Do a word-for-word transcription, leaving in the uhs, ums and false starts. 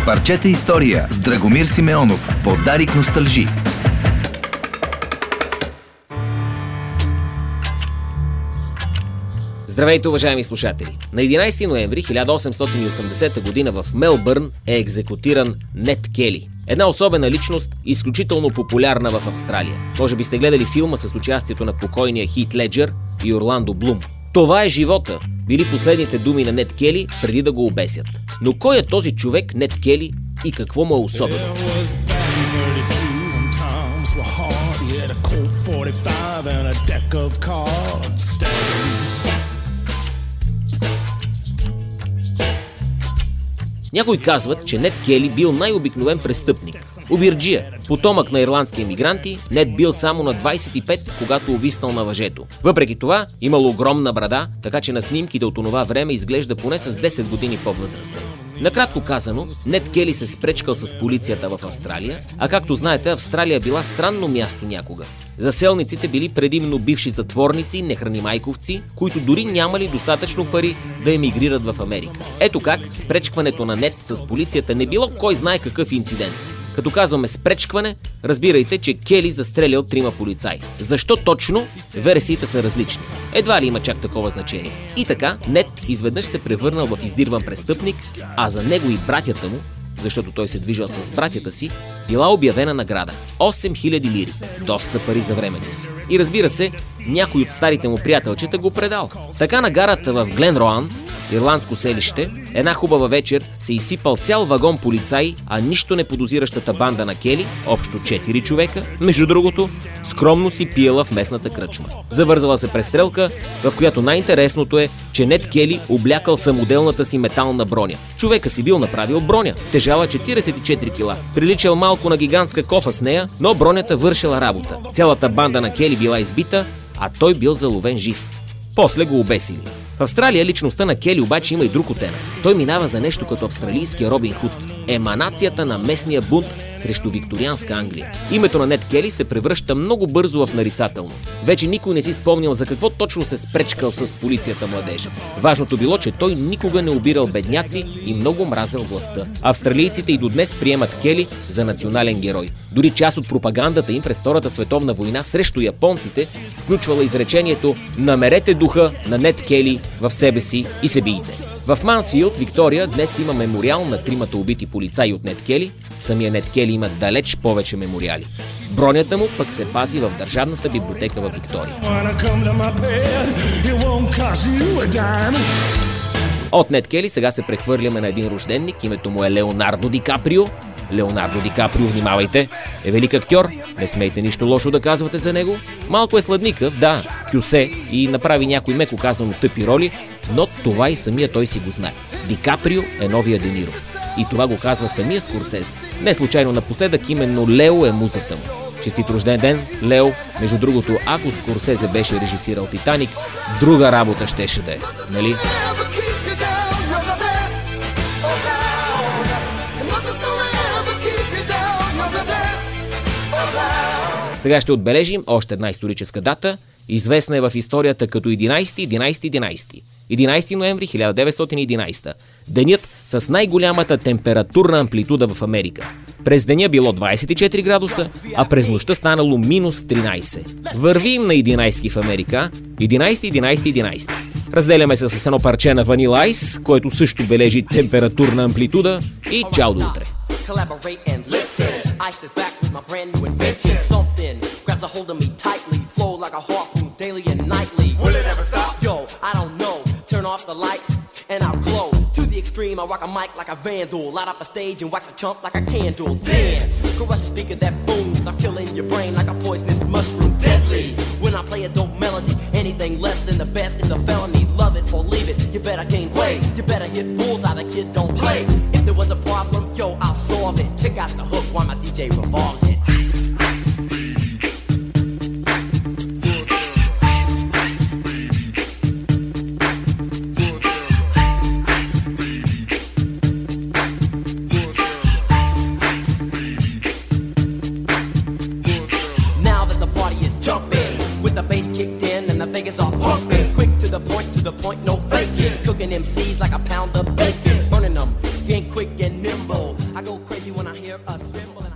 Парчета история с Драгомир Симеонов по Дарик Носталжи. Здравейте, уважаеми слушатели! На единайсети ноември хиляда осемстотин и осемдесета година в Мелбърн е екзекутиран Нет Кели. Една особена личност, изключително популярна в Австралия. Може би сте гледали филма с участието на покойния Хит Леджер и Орландо Блум. Това е живота, били последните думи на Нет Кели преди да го обесят. Но кой е този човек Нет Кели и какво му е особено? Някои казват, че Нет Кели бил най-обикновен престъпник. Обирджия, потомък на ирландски емигранти, Нет бил само на двайсет и пет, когато увиснал на въжето. Въпреки това, имал огромна брада, така че на снимките от онова време изглежда поне с десет години по-възрастен. Накратко казано, Нет Кели се спречкал с полицията в Австралия, а както знаете, Австралия била странно място някога. Заселниците били предимно бивши затворници, нехранимайковци, които дори нямали достатъчно пари да емигрират в Америка. Ето как спречкването на Нет с полицията не било кой знае какъв инцидент. Като казваме спречкване, разбирайте, че Кели застрелял трима полицаи. Защо точно? Версиите са различни. Едва ли има чак такова значение. И така, Нет изведнъж се превърнал в издирван престъпник, а за него и братята му, защото той се движил с братята си, била обявена награда – осем хиляди лири. Доста пари за времето си. И разбира се, някой от старите му приятелчета го предал. Така на гарата в Гленроан, ирландско селище, една хубава вечер се изсипал цял вагон полицаи, а нищо не подозиращата банда на Кели, общо четири човека, между другото, скромно си пиела в местната кръчма. Завързала се престрелка, в която най-интересното е, че Нет Кели облякал самоделната си метална броня. Човека си бил направил броня, тежала четирийсет и четири кила. Приличал малко на гигантска кофа с нея, но бронята вършила работа. Цялата банда на Кели била избита, а той бил заловен жив. После го обесили. В Австралия личността на Кели обаче има и друг оттенък. Той минава за нещо като австралийския Робин Худ. Еманацията на местния бунт срещу викторианска Англия. Името на Нет Кели се превръща много бързо в нарицателно. Вече никой не си спомнял за какво точно се спречкал с полицията младежа. Важното било, че той никога не обирал бедняци и много мразел властта. Австралийците и до днес приемат Кели за национален герой. Дори част от пропагандата им през Втората световна война срещу японците включвала изречението «Намерете духа на Нет Кели в себе си и се бийте». В Мансфилд, Виктория, днес има мемориал на тримата убити полицаи от Нет Кели. Самия Нет Кели има далеч повече мемориали. Бронята му пък се пази в Държавната библиотека в Виктория. От Нет Кели сега се прехвърляме на един рожденник. Името му е Леонардо Ди Каприо. Леонардо Ди Каприо, внимавайте, е велик актьор, не смейте нищо лошо да казвате за него. Малко е сладникъв, да, кюсе и направи някои меко казано тъпи роли, но това и самия той си го знае. Ди Каприо е новия Де Ниро. И това го казва самия Скорсезе. Не случайно напоследък именно Лео е музата му. Честит рожден ден, Лео. Между другото, ако Скорсезе беше режисирал Титаник, друга работа щеше да е, нали? Сега ще отбележим още една историческа дата, известна е в историята като единайсети единайсети единайсети. единайсети ноември хиляда деветстотин и единайсета. Денят с най-голямата температурна амплитуда в Америка. През деня било двайсет и четири градуса, а през нощта станало минус тринайсет. Вървим на единайсети в Америка. единайсети единайсети единайсети. Разделяме се с едно парче на Vanilla Ice, което също бележи температурна амплитуда, и чао до утре. Collaborate and listen. I sit back with my brand new invention. Something grabs a hold of me tightly, flow like a harpoon daily and nightly. Will it ever stop? Yo, I don't know. Turn off the lights and I'll glow. To the extreme, I rock a mic like a vandal. Light up a stage and wax a chump like a candle. Dance, crush a speaker that booms. I'm killing your brain like a poisonous mushroom. Deadly. When I play a dope melody, anything less than the best is a felony. Love it or leave it. You better gain weight. You better hit bulls out. A kid don't play. If there was a problem, yo, I'll solve it. Check out the hook while my D J revolves it. Now that the party is jumping, with the bass kicked in and the fingers are pumping, quick to the point, to the point, no faking, cooking M Cs like a pound of bacon, burning them, if you ain't quick and nimble. tremble. I go crazy when I hear a cymbal.